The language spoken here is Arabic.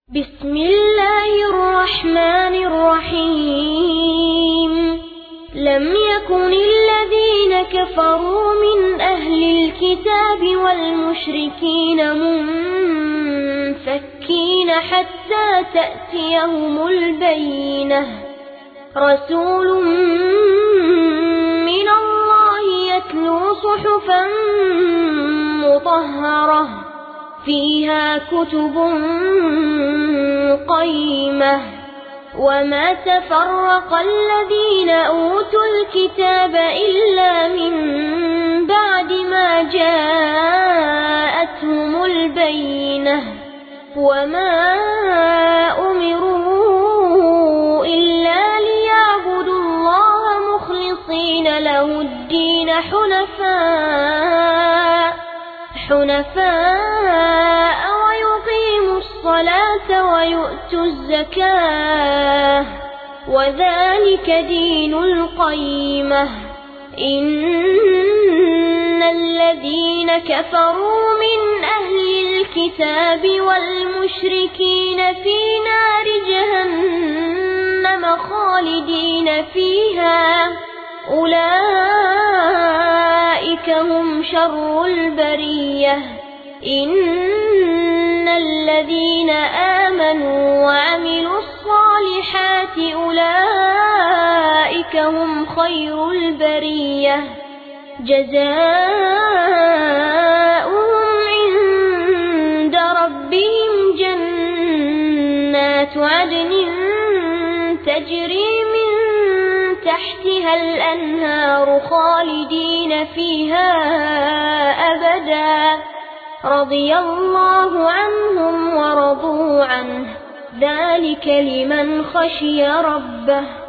بسم الله الرحمن الرحيم لم يكن الذين كفروا من أهل الكتاب والمشركين منفكين حتى تأتيهم البينة رسول من الله يتلو صحفا مطهرة فيها كتب قيمة وما تفرق الذين أوتوا الكتاب إلا من بعد ما جاءتهم البينة وما أمروا إلا ليعبدوا الله مخلصين له الدين حنفاء ويقيموا الصلاة ويؤتوا الزكاة وذلك دين القيمة إن الذين كفروا من أهل الكتاب والمشركين في نار جهنم خالدين فيها أولئك هم شر البرية إن الذين آمنوا وعملوا الصالحات أولئك هم خير البرية جزاؤهم عند ربهم جنات عدن تجري من تحتها الأنهار خالدين فيها أبدا رضي الله عنهم ورضوا عنه ذلك لمن خشي ربه